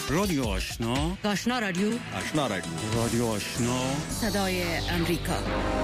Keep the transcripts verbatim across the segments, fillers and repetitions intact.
رادیو آشنا، آشنا رادیو، آشنا رادیو، رادیو آشنا، صدای امریکا.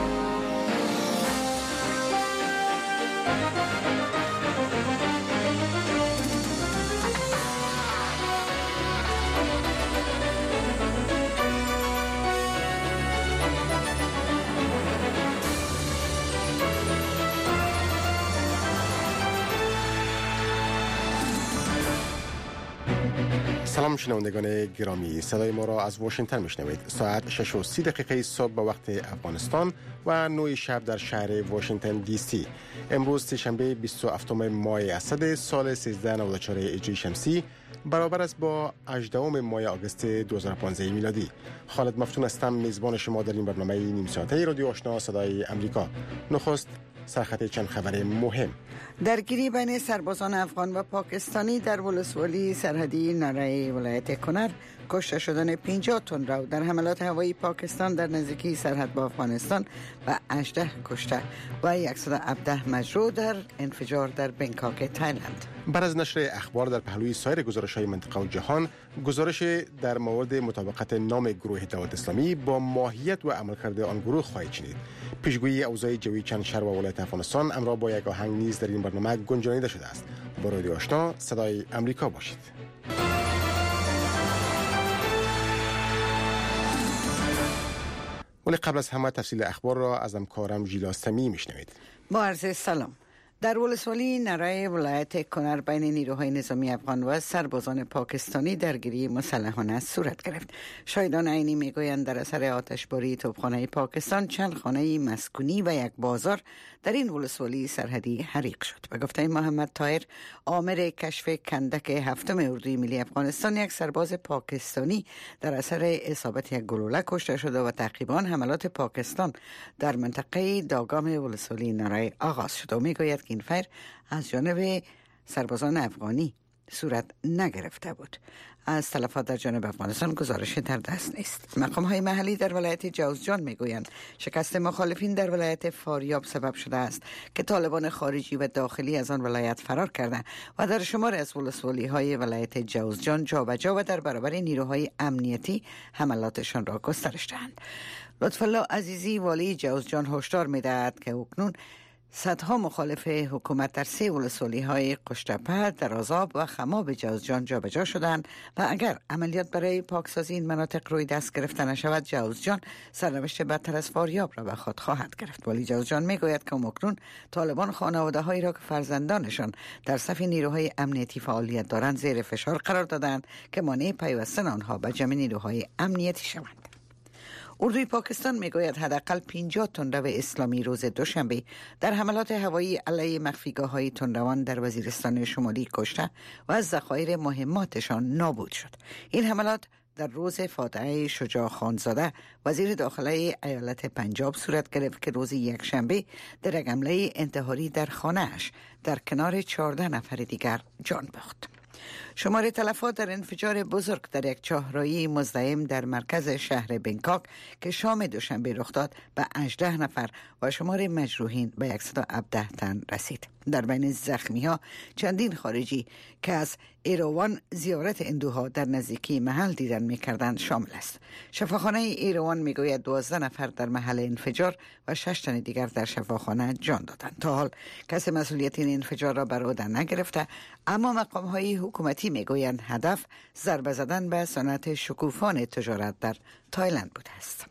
سلام شنوندگان گرامی، صدای ما را از واشنگتن میشنوید. ساعت شش و سی دقیقه صبح به وقت افغانستان و نه شب در شهر واشنگتن دی سی. امروز سه‌شنبه بیست و هفتم ماه اسد سال سیزده نود و چهار هجری شمسی برابر است با هجدهم ماه آگوست دو هزار و پانزده میلادی. خالد مفتون هستم، میزبان شما در این برنامه نیم ساعته رادیو آشنا صدای امریکا. نخست سرخط چند خبر مهم. درگیری بین سربازان افغان و پاکستانی در ولسوالی سرحدی نره ولایت کنر، کشته شدن پنجاه تندرو در حملات هوایی پاکستان در نزدیکی سرحد با افغانستان و هجده کشته و صد و هفده مجروح در انفجار در بنکاک تایلند. بعد از نشر اخبار در پهلوی سایر گزارش‌های منطقه و جهان، گزارش در مورد مطابقت نام گروه دعوت اسلامی با ماهیت و عملکرد آن گروه خواهید شنید. پیشگویی اوضاع جوی چند شهر و ولایت افغانستان همراه با یک آهنگ نیز در این برنامه گنجانیده شده است. با رادیو آشنا صدای امریکا باشید. ولی قبل از همه تفصیل اخبار را از همکارم ژیلا سمی میشنوید. با عرض سلام. در ولسوالی نره ولایت کنر بین نیروهای نظامی افغان و سربازان پاکستانی درگیری مسلحانه صورت گرفت. شاهدان عینی میگویند در اثر آتشباری توپخانه پاکستان چند خانه مسکونی و یک بازار در این ولسوالی سرحدی حریق شد. به گفته محمد طاهر، آمر کشف کندک هفتم اردوی ملی افغانستان، یک سرباز پاکستانی در اثر اصابت یک گلوله کشته شده و تعقیباً حملات پاکستان در منطقه داگام ولسوالی نره آغاز شد. و میگوید این فیر از جانب سربازان افغانی صورت نگرفته بود. از تلفات در جانب افغانستان گزارش در دست نیست. مقام های محلی در ولایت جوزجان میگویند شکست مخالفین در ولایت فاریاب سبب شده است که طالبان خارجی و داخلی از آن ولایت فرار کرده و در شمار از ولسوالی های ولایت جوزجان جابجا و در برابر نیروهای امنیتی حملاتشان را گسترش دهند. لطفالله عزیزی والی جوزجان هشدار میدهد که اکنون صدها مخالف حکومت در سه ولسوالی های قشتپه، درازاب و خماب جوزجان جابجا شدند و اگر عملیات برای پاکسازی این مناطق روی دست گرفته نشود، جوزجان سرنوشت بدتر از فاریاب را به خود خواهد گرفت. ولی جوزجان میگوید که اکنون طالبان خانواده هایی را که فرزندانشان در صف نیروهای امنیتی فعالیت دارند زیر فشار قرار دادند که مانع پیوستن آنها به جمع نیروهای امنیتی شوند. اردوی پاکستان میگوید حداقل پنجاه تندرو اسلامی روز دوشنبه در حملات هوایی علیه مخفیگاه‌های تندروان در وزیرستان شمالی کشته و از ذخایر مهماتشان نابود شد. این حملات در روز فاتحه شجاع خانزاده وزیر داخله ایالت پنجاب صورت گرفت که روز یکشنبه در یک حمله انتحاری در خانه‌اش در کنار چهارده نفر دیگر جان باخت. شمار تلفات در انفجار بزرگ در یک چهارراهی مزدحم در مرکز شهر بنکاک که شام دوشنبه رخ داد به هجده نفر و شمار مجروحین به صد و هفده تن رسید. در بین زخمی ها چندین خارجی که از ایروان زیارت اندوها در نزدیکی محل دیدن می‌کردند شامل است. شفاخانه ایروان میگوید دوازده نفر در محل انفجار و شش تن دیگر در شفاخانه جان دادند. تا حال کسی مسئولیت این انفجار را بر عهده نگرفته، اما مقام‌های حکومتی میگویند هدف ضربه زدن به صنعت شکوفان تجارت در تایلند بوده است.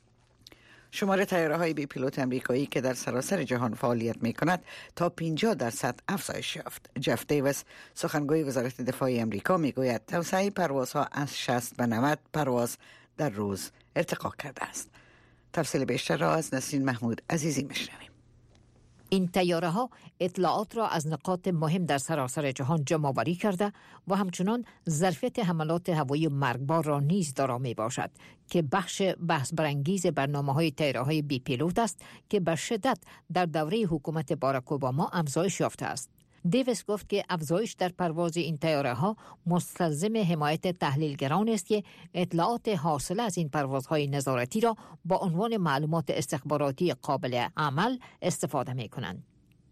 شمار طیاره‌های بی پیلوت امریکایی که در سراسر جهان فعالیت می‌کند تا پنجاه درصد افزایش یافت. جف دیویس، سخنگوی وزارت دفاع امریکا، میگوید توسعه پروازها از شصت به نود پرواز در روز ارتقا کرده است. تفصیل بیشتر را از نسرین محمود عزیزی میشنویم. این طیاره ها اطلاعات را از نقاط مهم در سراسر جهان جمع آوری کرده و همچنان ظرفیت حملات هوایی مرگبار را نیز دارا می باشد که بخش بحث برانگیز برنامه‌های طیاره‌های بی پیلوت است که به شدت در دوره حکومت باراک اوباما افزایش یافته است. دیویس گفت که افزایش در پرواز این طیاره‌ها مستلزم حمایت تحلیلگران است که اطلاعات حاصل از این پروازهای نظارتی را با عنوان معلومات استخباراتی قابل عمل استفاده می‌کنند.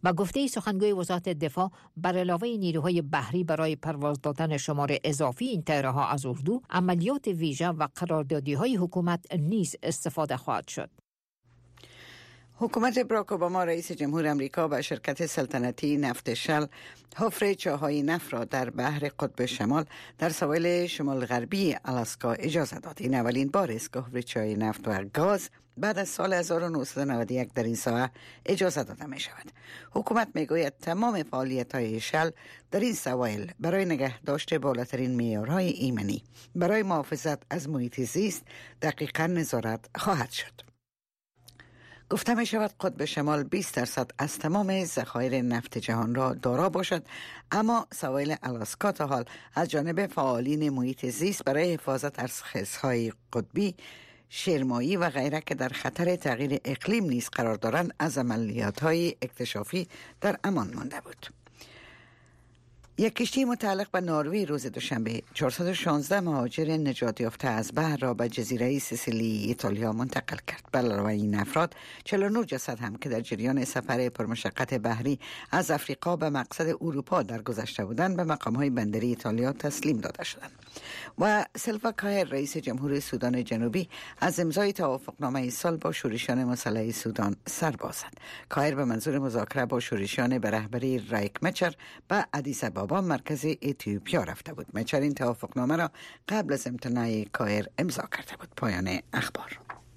با گفته سخنگوی وزارت دفاع، بر علاوه نیروهای بحری برای پرواز دادن شمار اضافی این طیاره‌ها از اردو، عملیات ویژه و قراردادی‌های حکومت نیز استفاده خواهد شد. حکومت براک اوباما رئیس جمهور امریکا به شرکت سلطنتی نفت شل حفر چاهای نفت را در بحر قطب شمال در سواحل شمال غربی آلاسکا اجازه داد. این اولین بار است که حفر چاهای نفت و گاز بعد از سال هزار و نهصد و نود و یک در این ساحه اجازه داده می شود. حکومت می گوید تمام فعالیت های شل در این سواحل برای نگهداشت بالاترین معیارهای ایمنی برای محافظت از محیط زیست دقیقاً نظارت خواهد شد. گفته می شود قطب شمال بیست درصد از تمام ذخایر نفت جهان را دارا باشد، اما سواحل آلاسکا تا حال از جانب فعالین محیط زیست برای حفاظت از خزهای قطبی، شرمایی و غیره که در خطر تغییر اقلیم نیز قرار دارند از عملیات‌های اکتشافی در امان مانده بود. یک کشتی متعلق به نروژ روز دوشنبه چهارصد و شانزده مهاجر نجات یافته از بحر را به جزیره سیسیلی ایتالیا منتقل کرد. به علاوه این افراد چهل و نه جسد هم که در جریان سفر پرمشقت بحری از افریقا به مقصد اروپا درگذشته بودند به مقام‌های بندری ایتالیا تسلیم داده شدند. و سلوا کایر رئیس جمهور سودان جنوبی از امضای توافقنامه صلح با شورشیان مسلح سودان سر باز زد. کایر به منظور مذاکره با شورشیان به رهبری رایک مچر به آدیس آبابا مرکز اتیوپیا رفته بود. مچر این توافقنامه را قبل از امتناع کایر امضا کرده بود. پایان اخبار.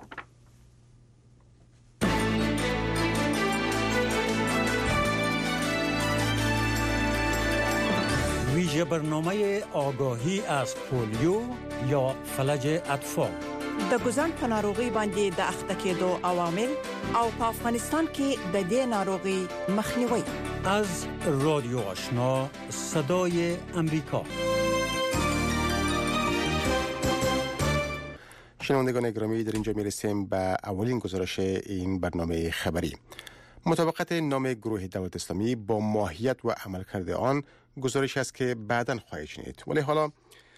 ویژه برنامه آگاهی از پولیو یا فلج اطفال. د ګزن په ناروغي باندې د اخته کېدو عوامل او په افغانستان کې د دې ناروغي مخنیوي. از رادیو آشنا صدای امریکا. شنوندگان گرامی، در اینجا میرسیم به اولین گزارش این برنامه خبری. مطابقت نام گروه دولت اسلامی با ماهیت و عملکرد آن گزارش است که بعداً خواهید شنید. ولی حالا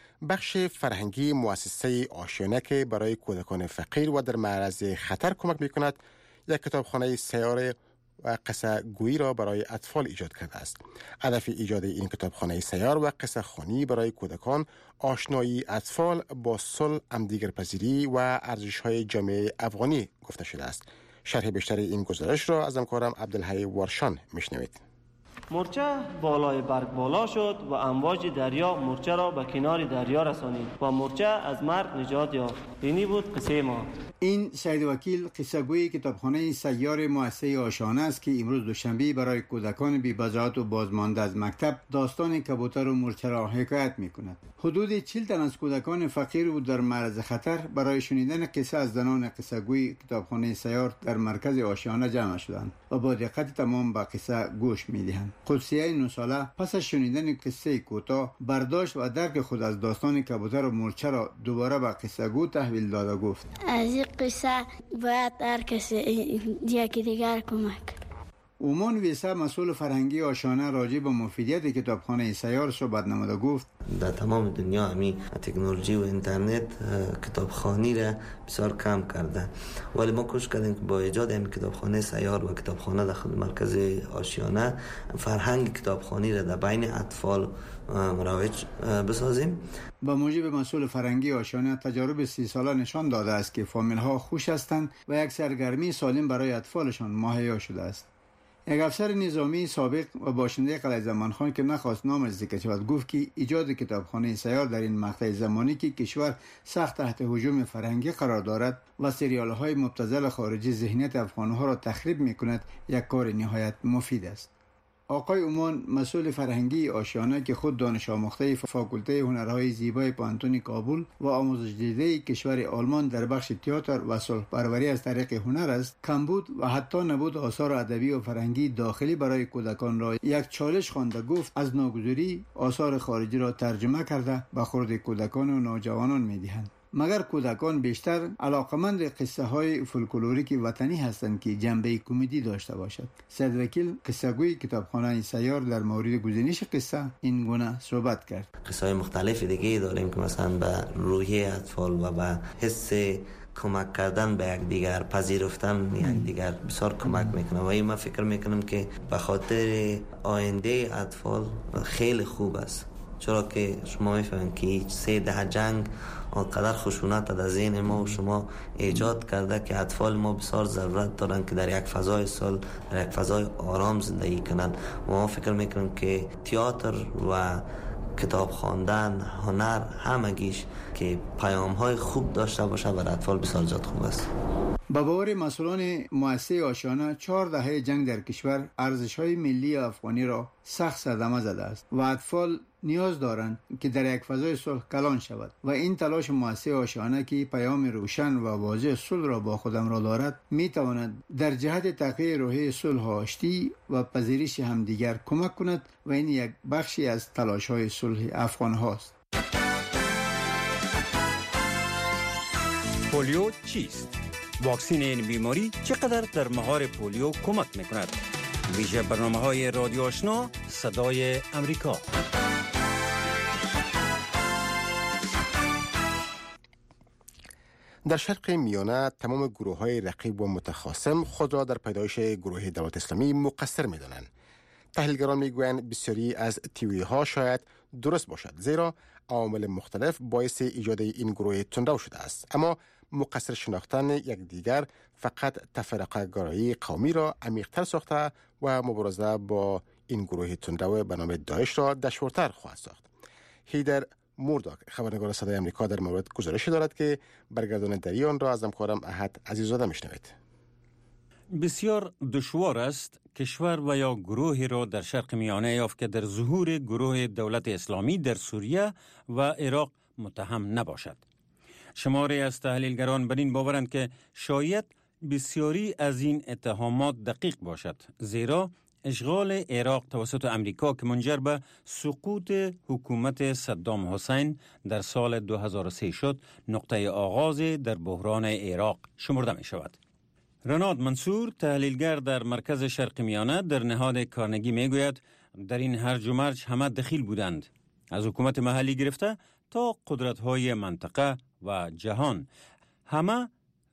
بخش فرهنگی مؤسسه آشیانه که برای کودکان فقیر و در معرض خطر کمک می‌کند، یک کتابخانه سیار و قصه گویی را برای اطفال ایجاد کرده است. هدف ایجاد این کتابخانه سیار و قصه خوانی برای کودکان آشنایی اطفال با صلح، همدیگرپذیری و ارزش‌های جامعه افغانی گفته شده است. شرح بیشتر این گزارش را از همکارم عبدالحی وارشان میشنوید. مورچه بالای برگ بالا شد و امواج دریا مورچه را به کنار دریا رسانید و مورچه از مرگ نجات یافت. اینی بود قصه ما. این سید وکیل قصه گوی کتابخانه سیار مؤسسه آشیانه است که امروز دوشنبه برای کودکان بی بضاعت و بازمانده از مکتب داستان کبوتر و مورچه را حکایت می‌کند. حدود چهل تن از کودکان فقیر و در معرض خطر برای شنیدن قصه از زنان قصه گوی کتابخانه سیار در مرکز آشیانه جمع شدند و با دقت تمام به قصه گوش می‌دهند. قدسیه نه ساله پس از شنیدن قصه کوتاه برداشت و درک خود از داستان کبوتر و مورچه را دوباره به قصه گو تحویل داده گفت: از این قصه باید هر کسی یکی دیگر کمک. اومان ویسا مسئول فرهنگی آشیانه راجع به مفیدیت کتابخانه سیار صحبت نموده گفت: در تمام دنیا همین تکنولوژی و اینترنت کتابخوانی را بسیار کم کرده، ولی ما کوشش کردیم که با ایجاد این کتابخانه سیار و کتابخانه داخل مرکز آشیانه فرهنگ کتابخوانی را در بین اطفال مروج بسازیم. با موجب مسئول فرهنگی آشیانه تجارب سی ساله نشان داده است که فامیل ها خوش هستند و یک سرگرمی سالم برای اطفالشان مهیا شده است. یک افسر نظامی سابق و باشنده قلعه زمانخان که نخواست نامش ذکر شود گفت که ایجاد کتابخانه سیار در این مقطع زمانی که کشور سخت تحت هجوم فرهنگی قرار دارد و سریال های مبتذل خارجی ذهنیت افغانها را تخریب می کند یک کار نهایت مفید است. آقای اومان مسئول فرهنگی آشیانه که خود دانش آموخته فاکولته هنرهای زیبای پانتون کابل و آموزش دیده کشور آلمان در بخش تئاتر و صلح پروری از طریق هنر است، کمبود و حتی نبود آثار ادبی و فرهنگی داخلی برای کودکان را یک چالش خوانده گفت از ناگزیری آثار خارجی را ترجمه کرده به خورد کودکان و نوجوانان می‌دهند. مگر کودکان بیشتر علاقمند قصه های فولکلوریک وطنی هستند که جنبه کمدی داشته باشد. سید وکیل قصه‌گوی کتابخانه سیار در مورد گزینش قصه این گونه صحبت کرد. قصه های مختلف دیگه داریم که مثلا به روحیه اطفال و به حس کمک کردن به یک دیگر، پذیرفتن یک دیگر بسیار کمک میکنه و این من فکر میکنم که به خاطر آینده اطفال خیلی خوب است، چرا که شما میفهمید که سه ده جنگ آنقدر خشونت در ذهن ما و شما ایجاد کرده که اطفال ما بسیار ضرورت دارن که در یک فضای صلح، در یک فضای آرام زندگی کنن و ما فکر میکنم که تئاتر و کتاب خواندن، هنر، همگیش که پیام های خوب داشته باشه برای اطفال بسیار زیاد خوب است. با باور مسئولان مؤسسه آشیانه چهار دهه جنگ در کشور ارزش‌های ملی افغانی را سخت صدمه زده است و اطفال نیاز دارند که در یک فضای صلح کلان شود و این تلاش مؤسسه آشیانه که پیام روشن و واضح صلح را با خودم را دارد می تواند در جهت تقویت روحیه صلح و آشتی و پذیرش همدیگر کمک کند و این یک بخشی از تلاش‌های صلح افغان هاست. پولیو چیست؟ واکسین این بیماری چقدر در مهار پولیو کمک میکند؟ ویژه برنامه های رادیو آشنا صدای امریکا. در شرق میانه تمام گروه های رقیب و متخاصم خود را در پیدایش گروه دولت اسلامی مقصر می دانند. تحلیلگران می گویند بسیاری از تیوری ها شاید درست باشد، زیرا عوامل مختلف باعث ایجاد این گروه تندرو شده است، اما مقصر شناختن یک دیگر فقط تفرقه گرایی قومی را عمیق‌تر ساخته و مبارزه با این گروه تندرو به نام داعش را دشوارتر خواهد ساخت. هیدر مورداک خبرنگار صدای امریکا در مورد گزارشی دارد که برگردان دری آن را از همکارم احد عزیزاده میشنوید. بسیار دشوار است کشور و یا گروهی را در شرق میانه یافت که در ظهور گروه دولت اسلامی در سوریه و عراق متهم نباشد. شماری از تحلیلگران بر این باورند که شاید بسیاری از این اتهامات دقیق باشد، زیرا اشغال عراق توسط امریکا که منجر به سقوط حکومت صدام حسین در سال دو هزار و سه شد، نقطه آغاز در بحران عراق شمرده می شود. رناد منصور، تحلیلگر در مرکز شرق میانه در نهاد کارنگی می گوید در این هرج و مرج همه دخیل بودند، از حکومت محلی گرفته تا قدرت‌های منطقه و جهان، همه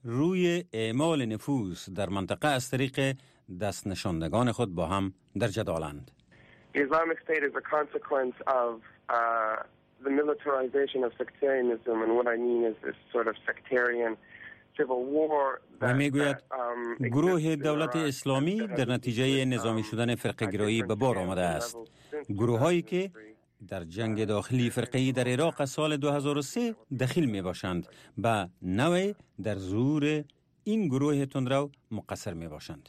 روی اعمال نفوذ در منطقه از طریق دست نشاندگان خود با هم در جدالند. The Islamic State is a consequence of uh, the militarization of sectarianism, and what I mean is this sort of sectarian civil war. و میگوید گروه دولت اسلامی در نتیجه نظامی شدن فرقه‌گرایی به بار آمده است. گروه‌هایی که در جنگ داخلی فرقه‌ای در عراق از سال دو هزار و سه دخیل می باشند و نوع در ظهور این گروه تندرو مقصر می باشند.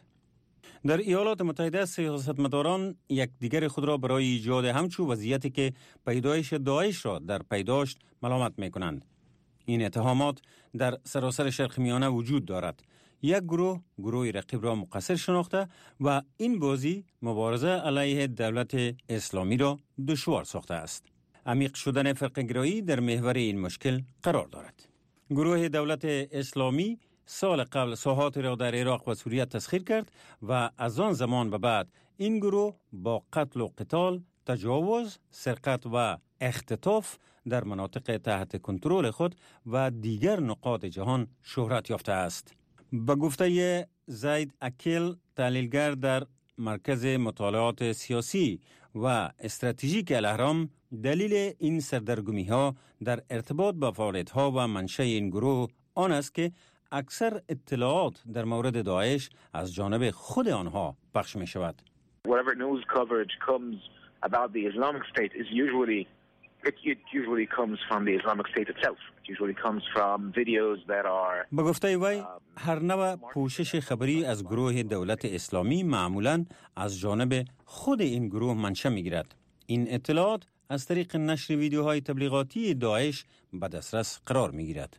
در ایالات متحده سیاستمداران یک دیگر خود را برای ایجاد همچو وضعیتی که پیدایش داعش را در پی داشت ملامت می کنند. این اتهامات در سراسر شرق میانه وجود دارد. یک گروه گروه رقیب را مقصر شناخته و این بازی مبارزه علیه دولت اسلامی را دشوار ساخته است. عمیق شدن فرقه‌گرایی در محور این مشکل قرار دارد. گروه دولت اسلامی سال قبل ساحات را در عراق و سوریه تسخیر کرد و از آن زمان به بعد این گروه با قتل و قتال، تجاوز، سرقت و اختطاف در مناطق تحت کنترل خود و دیگر نقاط جهان شهرت یافته است. به گفته زید اکیل، تحلیلگر در مرکز مطالعات سیاسی و استراتژیک الاهرام، دلیل این سردرگمی ها در ارتباط با فعالیت ها و منشأ این گروه آن است که اکثر اطلاعات در مورد داعش از جانب خود آنها پخش می شود. Whatever news coverage comes about the Islamic State is usually It, it usually comes from the Islamic State itself. It usually comes from videos that are به گفته وی هر نوع پوشش خبری از گروه دولت اسلامی معمولاً از جانب خود این گروه منشأ می‌گیرد. این اطلاعات از طریق نشر ویدیوهای تبلیغاتی داعش به دسترس قرار می‌گیرد.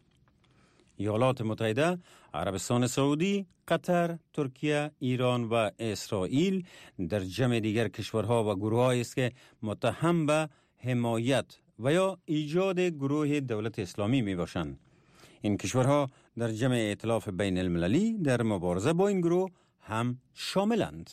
ایالات متحده، عربستان سعودی، قطر، ترکیه، ایران و اسرائیل در جمع دیگر کشورها و گروه‌هایی است که متهم به حمایت و یا ایجاد گروه دولت اسلامی می باشند. این کشورها در جمع ائتلاف بین المللی در مبارزه با این گروه هم شاملند.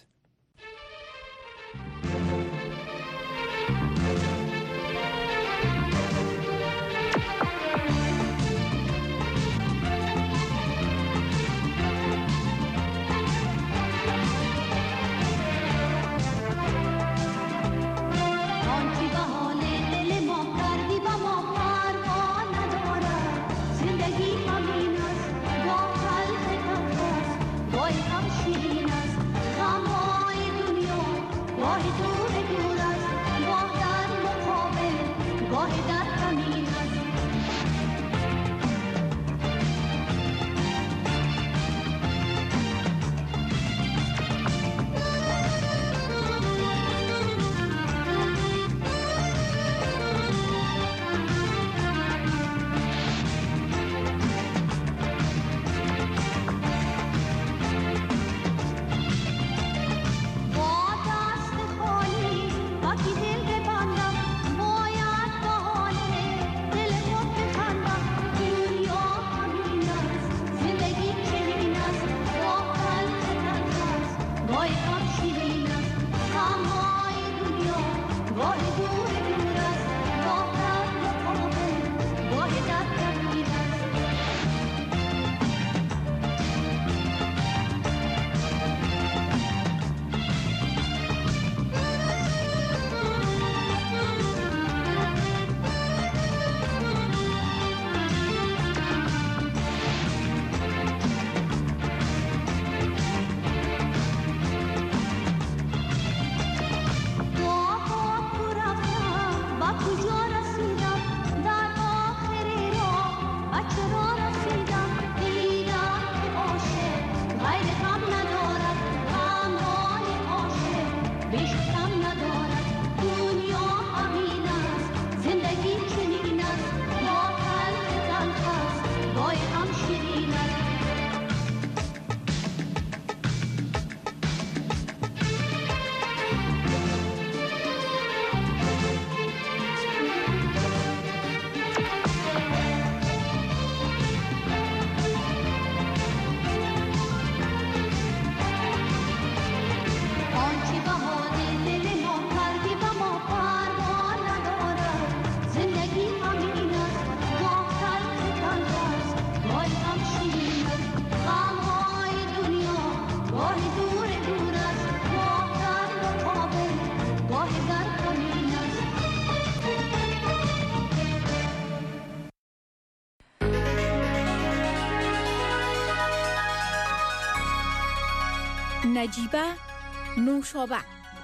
نجیبه نوشابه،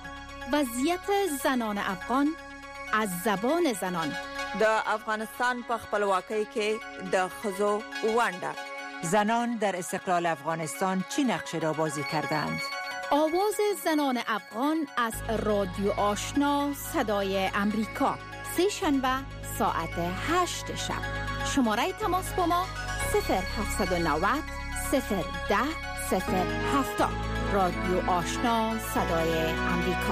وضعیت زنان افغان از زبان زنان. د افغانستان په خپلواکۍ کې د ښځو ونډه. زنان در استقلال افغانستان چه نقشی را بازی کردند؟ آواز زنان افغان از رادیو آشنا صدای امریکا، سه شنبه ساعت هشت شب. شماره تماس با ما صفر هفتصد و نود صفر ده صفر هفتاد. رادیو آشنا صدای امریکا.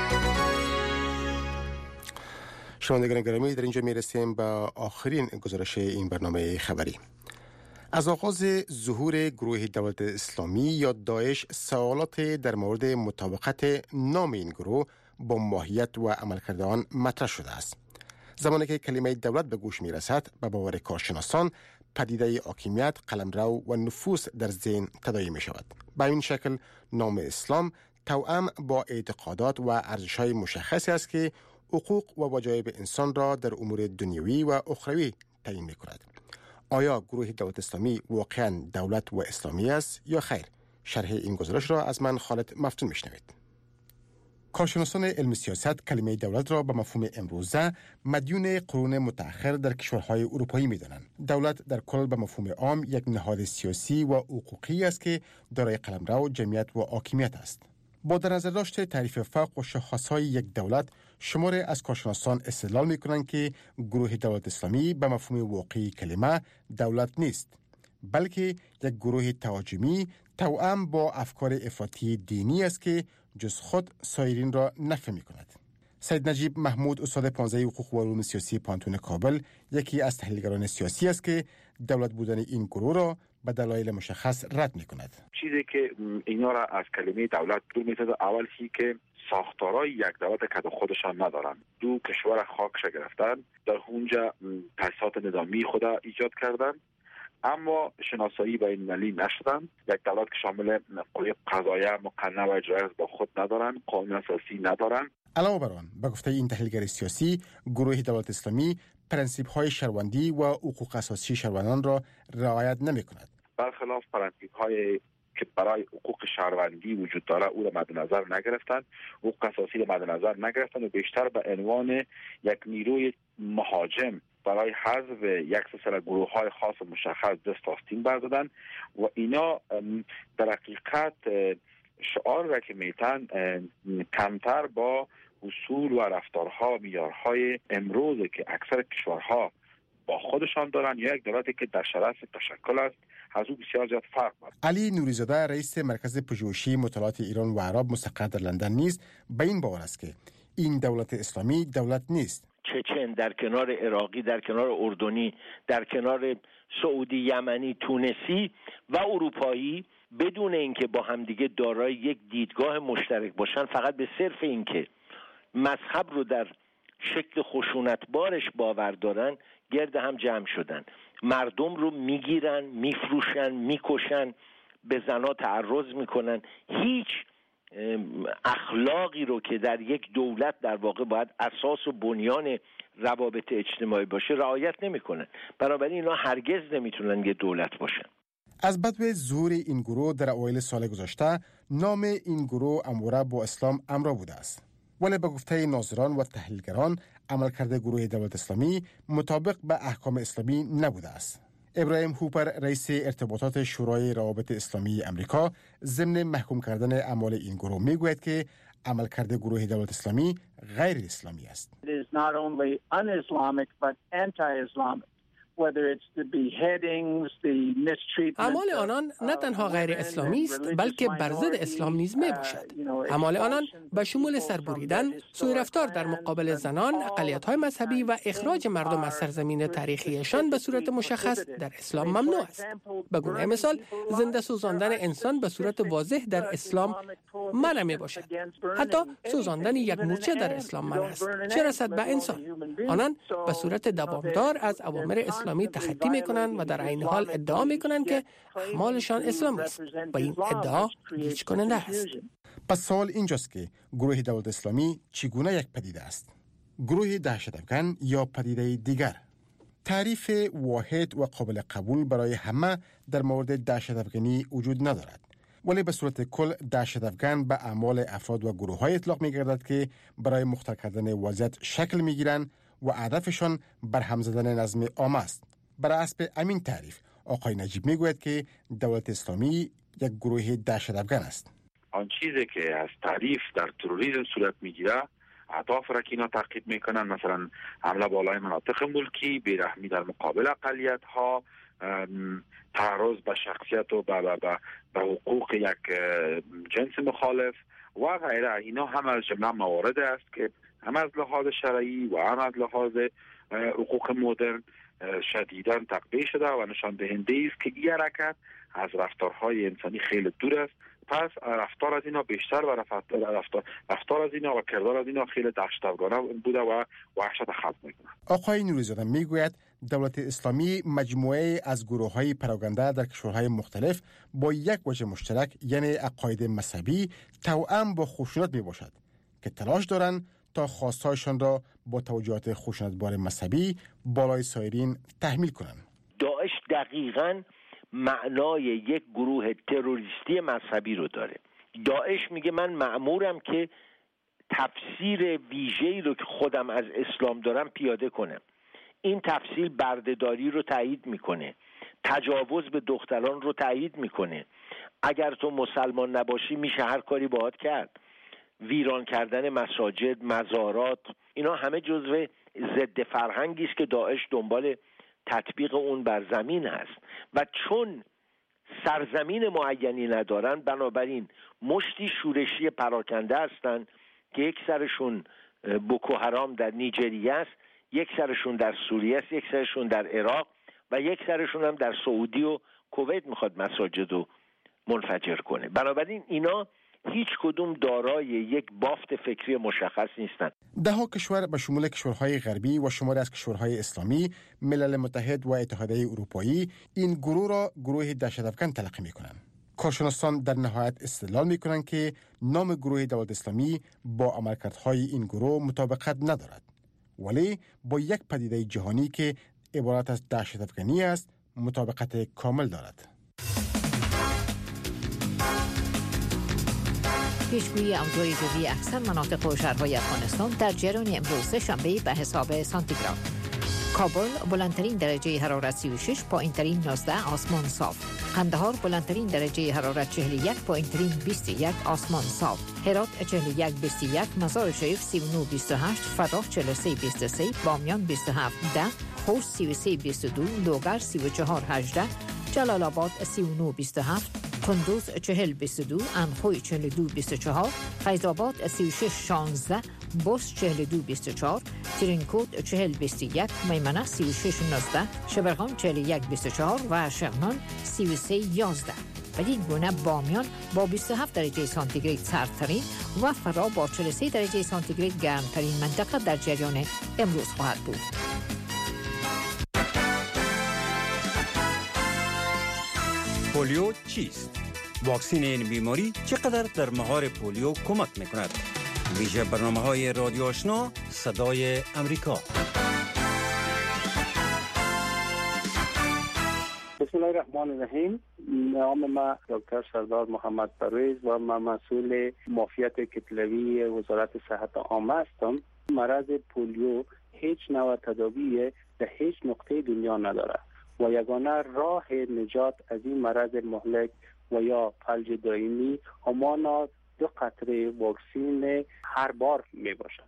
شنوندگان گرامی، در اینجا میرسیم به آخرین گزارش این برنامه خبری. از آغاز ظهور گروه دولت اسلامی یا داعش سوالات در مورد مطابقت نام این گروه با ماهیت و عملکرد آن مطرح شده است. زمانی که کلمه دولت به گوش میرسد، به باور کارشناسان پدیده حاکمیت، قلمرو و نفوذ در ذهن تداعی می شود. به این شکل نام اسلام توأم با اعتقادات و ارزش‌های مشخصی است که حقوق و وجایب انسان را در امور دنیوی و اخروی تعیین می کند. آیا گروه دولت اسلامی واقعا دولت و اسلامی است یا خیر؟ شرح این گزارش را از من خالد مفتون میشنوید. کارشناسان علم سیاست کلمه دولت را به مفهوم امروزه مدیون قرون متأخر در کشورهای اروپایی می‌دانند. دولت در کل به مفهوم عام یک نهاد سیاسی و حقوقی است که دارای قلمرو، جمعیت و حاکمیت است. با در نظر داشت تعریف فرق و شاخص‌های یک دولت، شمار از کارشناسان استدلال می‌کنند که گروه دولت اسلامی به مفهوم واقعی کلمه دولت نیست، بلکه یک گروه تهاجمی توأم با افکار افراطی دینی است که جز خود سایرین را نفی می‌کند. سید نجیب محمود استاد پانزده حقوق و علوم سیاسی پانتون کابل یکی از تحلیلگران سیاسی است که دولت بودن این گروه را به دلایل مشخص رد می‌کند. چیزی که اینا را از کلمه دولت دور می‌سازد اول چیزی که ساختارای یک دولت که خودشان ندارن. دو کشور خاکش گرفتن، در اونجا تأسیسات نظامی خود ایجاد کردن، اما شناسایی بین المللی نشدن. یک دولت که شامل قوه قضاییه مقننه و اجرایی با خود ندارن، قانون اساسی ندارن. علاوه بر آن، به گفته این تحلیلگر سیاسی، گروه دولت اسلامی پرنسیپ‌های شهروندی و حقوق اساسی شهروندان را رعایت نمی‌کند. برخلاف پرنسیپ‌های که برای حقوق شهروندی وجود داره او را مد نظر نگرفتن، حقوق اساسی را مد نظر نگرفتن و بیشتر به عنوان یک نیروی مهاجم برای حذف یک سلسله گروه‌های خاص و مشخص دست آستین بردادن و اینا در حقیقت شعار را که میتن کمتر با اصول و رفتارها و معیارهای امروز که اکثر کشورها با خودشان دارن یا یک دولتی که در شرایط تشکل است از او بسیار زیاد فرق دارد. علی نوری‌زاده رئیس مرکز پژوهشی مطالعات ایران و عرب مستقر در لندن نیز به این باور است که این دولت اسلامی دولت نیست. چچن در کنار عراقی، در کنار اردنی، در کنار سعودی، یمنی، تونسی و اروپایی بدون اینکه با همدیگه دارای یک دیدگاه مشترک باشن، فقط به صرف اینکه مذهب رو در شکل خشونتبارش باور دارن گرد هم جمع شدن، مردم رو میگیرن، میفروشن، میکشن، به زنا تعرض میکنن. هیچ اخلاقی رو که در یک دولت در واقع باید اساس و بنیان روابط اجتماعی باشه رعایت نمیکنن. بنابراین اینا هرگز نمیتونن یه دولت باشن. از بدو ظهور این گروه در اوایل سال گذشته نام این گروه اموره با اسلام امرا بوده است، ولی به گفته ناظران و تحلیلگران عملکرد گروه دولت اسلامی مطابق به احکام اسلامی نبوده است. ابراهیم هوپر رئیس ارتباطات شورای روابط اسلامی امریکا ضمن محکوم کردن اعمال این گروه میگوید که عملکرد گروه دولت اسلامی غیر اسلامی است. It is not only un-Islamic but anti-Islamic. اعمال آنان نه تنها غیر اسلامی است بلکه بر ضد اسلام نیز می باشد. اعمال آنان به شمول سربریدن، سوء رفتار در مقابل زنان، اقلیت‌های مذهبی و اخراج مردم از سرزمین تاریخیشان به صورت مشخص در اسلام ممنوع است. به گونه مثال، زنده سوزاندن انسان به صورت واضح در اسلام منع می باشد. حتی سوزاندن یک مورچه در اسلام منع است، چه رسد به انسان. آنان به صورت دوامدار از اوامر اسلامی تخطی میکنند و در عین حال ادعا میکنند که اعمالشان اسلامی است و این ادعا گیج کننده است. پس سوال اینجاست که گروه دولت اسلامی چگونه یک پدیده است؟ گروه دهشت‌افکن یا پدیده دیگر؟ تعریف واحد و قابل قبول برای همه در مورد دهشت‌افکنی وجود ندارد، ولی به صورت کل دهشت‌افکن به اعمال افراد و گروه‌های اطلاق می‌گردد که برای مختل کردن وضعیت شکل می‌گیرند و هدفشان برهم زدن نظم عام است. بر اساس همین تعریف آقای نجیب میگوید که دولت اسلامی یک گروه دهشت‌افکن است. آن چیزی که از تعریف در تروریسم صورت میگیره اهداف را که اینا تعقیب میکنن، مثلا حمله بالای مناطق ملکی، بیرحمی در مقابل اقلیت ها، تعرض به شخصیت و به, به, به حقوق یک جنس مخالف و غیره، اینا هم از جمله موارد است که هم از لحاظ شرعی و هم از لحاظ حقوق مدرن شدیداً تقبیح شده و نشان دهنده است که این حرکت از رفتارهای انسانی خیلی دور است. پس رفتار از اینا بیشتر و رفتار رفتار از اینا و کردار از اینا خیلی دهشت‌افکنانه بوده و وحشت خلق میکنه. آقای نوری‌زاده میگوید دولت اسلامی مجموعه از گروه‌های پراکنده در کشورهای مختلف با یک وجه مشترک یعنی عقاید مذهبی توأم با خشونت میباشد که تلاش دارند تا خواستهایشان را با توجهات خشونتبار مذهبی بالای سایرین تحمیل کنند. داعش دقیقاً معنای یک گروه تروریستی مذهبی رو داره. داعش میگه من مأمورم که تفسیر ویژه‌ای رو که خودم از اسلام دارم پیاده کنم. این تفسیر بردهداری رو تایید میکنه، تجاوز به دختران رو تایید میکنه، اگر تو مسلمان نباشی میشه هر کاری باهات کرد، ویران کردن مساجد، مزارات، اینا همه جزو ضد فرهنگی است که داعش دنبال تطبیق اون بر زمین هست و چون سرزمین معینی ندارن بنابراین مشتی شورشی پراکنده هستن که یک سرشون بوکو حرام در نیجریه است، یک سرشون در سوریه است، یک سرشون در عراق و یک سرشون هم در سعودی و کویت میخواد مساجد رو منفجر کنه. بنابراین اینا هیچ کدوم دارای یک بافت فکری مشخص نیستند. ده ها کشور به شمول کشورهای غربی و شماری از کشورهای اسلامی، ملل متحد و اتحادیه اروپایی این گروه را گروه دهشت‌افکن تلقی می‌کنند. کارشناسان در نهایت استدلال می‌کنند که نام گروه دولت اسلامی با عملکردهای این گروه مطابقت ندارد، ولی با یک پدیده جهانی که عبارت از دهشت‌افکنی است مطابقت کامل دارد. پیشگویی اوضاع جوی اکثر مناطق و شهرهای افغانستان در جریان امروز شنبه به حساب سانتیگراد. کابل بلندترین درجه حرارت سی و شش، پایینترین نوزده، آسمان صاف. قندهار بلندترین درجه حرارت چهل و یک، پایینترین بیست و یک، آسمان صاف. هرات چهل و یک بیست و یک، مزار شریف سی و نه بیست و هشت، فرخ چهل و سه بیست و سه، بامیان بیست و هفت ده، خوست سی و سه بیست و دو، لوگر سی و چهار هجده، جلال آباد سی و نه بیست و هفت، کندوز چهل بیست و دو، انخوی چهل و دو بیست و چهار، فیض آباد سی و شش شانزده، بوس چهل و دو بیست و چهار، ترینکوت چهل بیست و یک، میمنه سی و شش نوزده، شبرغان چهل و یک بیست و چهار و شغنان سی و سه یازده. بدین گونه بامیان با بیست و هفت درجه سانتیگراد سردترین و فرا با چهل و سه درجه سانتیگراد گرمترین منطقه در جریان امروز خواهد بود. پولیو چیست؟ واکسین این بیماری چقدر در مهار پولیو کمک میکند؟ ویژه برنامه‌های رادیو آشنا صدای امریکا. بسم الله الرحمن الرحیم. نام ما دکتر سردار محمد پرویز و من مسئول معافیت کتلوی وزارت صحت عامه هستم. مرض پولیو هیچ نوع تداوی در هیچ نقطه دنیا نداره و یگانه راه نجات از این مرض مهلک و یا فلج دائمی همان دو قطره واکسین هر بار می باشد.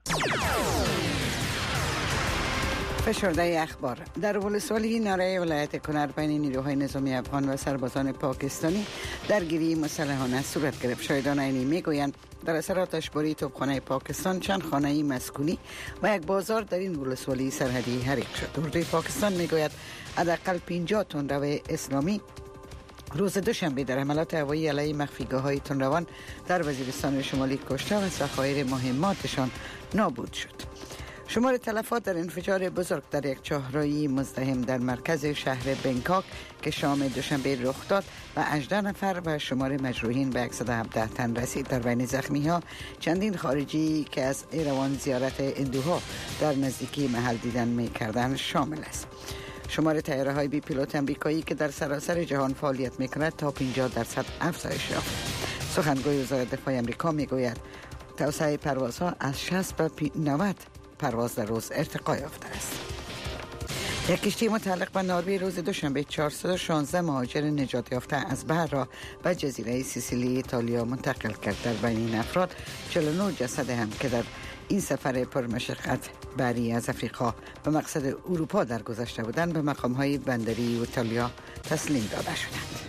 فشرده اخبار. در ولسوالی نارای ولایت کنر بین نیروهای نظامی افغان و سربازان پاکستانی درگیری مسلحانه صورت گرفت. شاهدان عینی میگویند در اثر آتشباری توپخانه پاکستان چند خانه مسکونی و یک بازار در این ولسوالی سرحدی حریق شد. اردوی پاکستان میگوید حداقل پنجاه تندرو اسلامی روز دوشنبه در حملات هوایی علیه مخفیگاه‌های تندروان در وزیرستان شمالی کشته و ذخایر مهماتشان نابود شد. شمار تلفات در انفجار بزرگ در یک چهارراهی مزدحم در مرکز شهر بنکاک که شام دوشنبه رخ داد و هجده نفر و شمار مجروحین به صد و هفده تن رسید. در بین زخمی‌ها چندین خارجی که از ایروان زیارت اندوها در نزدیکی محل دیدن می‌کردند شامل است. شمار طیاره‌های بی پیلوت امریکایی که در سراسر جهان فعالیت می‌کند تا پنجاه درصد افزایش یافت. سخنگوی وزارت دفاع آمریکا میگوید توسعه پروازها از شصت به نود پرواز در روز ارتقا یافته است. یک کشتی متعلق به ناروی روز دوشنبه چهارصد و شانزده مهاجر نجات یافته از بحر را به جزیره سیسیلی ایتالیا منتقل کرد. در بین این افراد چهل و نه جسد هم که در این سفر پرمشقت بری از افریقا به مقصد اروپا درگذشته بودند به مقام‌های بندری ایتالیا تسلیم داده شدند.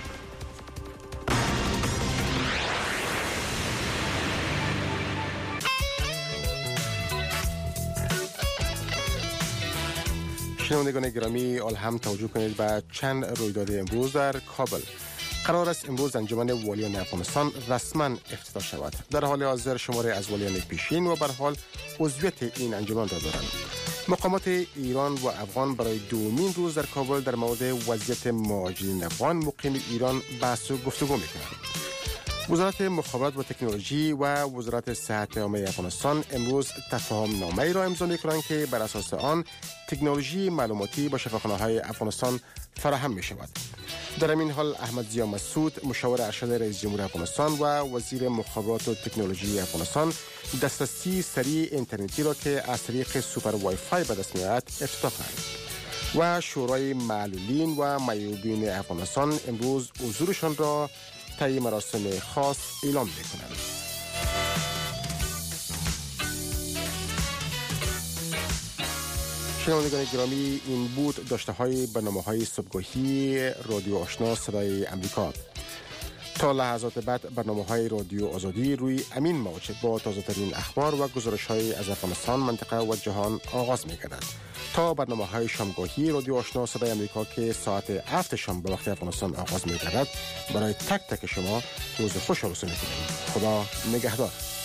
شنوندگان گرامی، آل هم توجه کنید به چند رویداد امروز در کابل. قرار است امروز انجمن والیان افغانستان رسما افتتاح شود. در حال حاضر شماره از والیان پیشین و به حال عضویت این انجمن را دارند. مقامات ایران و افغان برای دومین روز در کابل در مورد وضعیت مهاجرین افغان مقیم ایران بحث و گفتگو می‌کنند. وزارت مخابرات و تکنولوژی و وزارت صحت عامه افغانستان امروز تفاهم نامه‌ای را امضا می‌کنند که بر اساس آن تکنولوژی معلوماتی با شفاخانه‌های افغانستان فراهم می‌شود. در این حال احمد ضیا مسعود مشاور ارشد رئیس جمهور افغانستان و وزیر مخابرات و تکنولوژی افغانستان دسترسی سریع اینترنتی را که از طریق سوپر وای فای به دست می‌آید افتتاح کردند. و شورای معلولین و معیوبین افغانستان امروز حضورشان را طی مراسم خاص اعلام می‌کنند. شنوندگان گرامی، این بود داشته های برنامه های صبحگاهی رادیو آشنا صدای امریکا. تا لحظات بعد برنامه‌های رادیو آزادی روی امین موج با تازه‌ترین اخبار و گزارش‌های از افغانستان، منطقه و جهان آغاز می‌گردد. تا برنامه‌های شامگاهی رادیو آشنا صدای امریکا که ساعت هفت شام به وقت افغانستان آغاز می‌گردد، برای تک تک شما روز خوش آرزو می‌کنیم. خدا نگهدار.